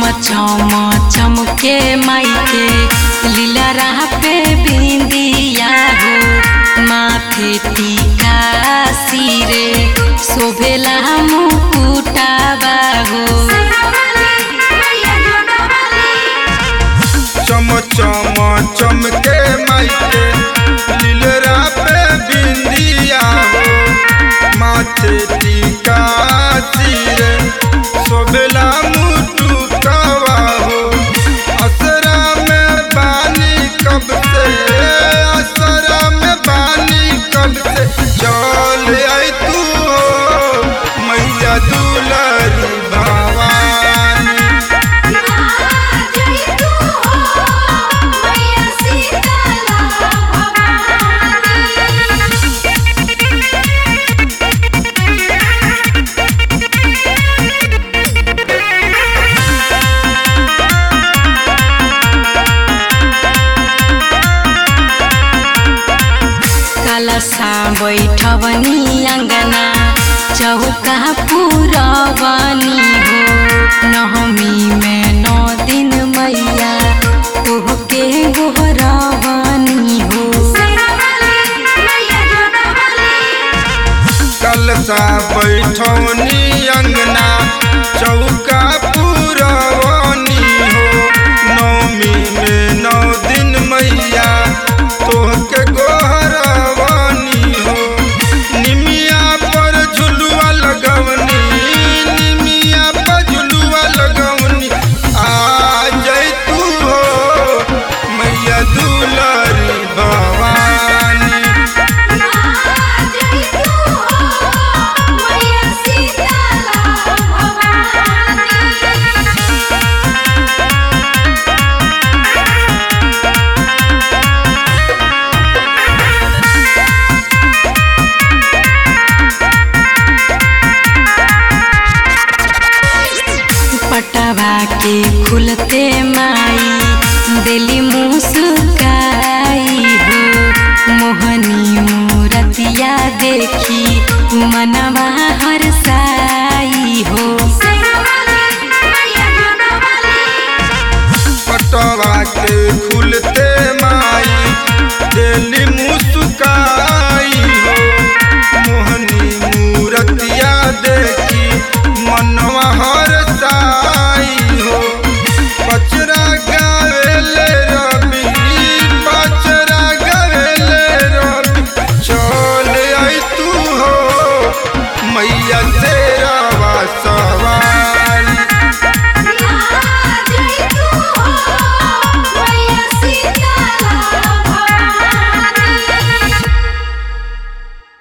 चम चमके माइके लीला राह पे बिंदिया हो माथे टीका सिरे शोभेला मुकुटावा हो। चम चम चमके माइके लीला राह पे बिंदिया हो माथे टीका सिरे शोभेला मुकुटावा हो। असरा में बानी कब से असरा में बानी कब से चल आई तू हो मैया दुलारी भवानी। कलशा बैठवनी अंगना चौका पुरवनी हो नवमी में 9 दिन मैया तोहके गोहरवनी हो। कलशा बैठवनी अंगना चौका पुरवनी हो नवमी में 9 दिन मैया तोहके गोहरवनी हो। निमिया पर झुलुआ लगवनी निमिया पर झुलुआ लगवनी आ जाई तू हो मैया दुलारी भवानी। पटवा के खुलते माई दिली मुस्काई हो मोहनी मूरतिया देखी मनवा हरसाई हो। पटवा के खुलते माई दिली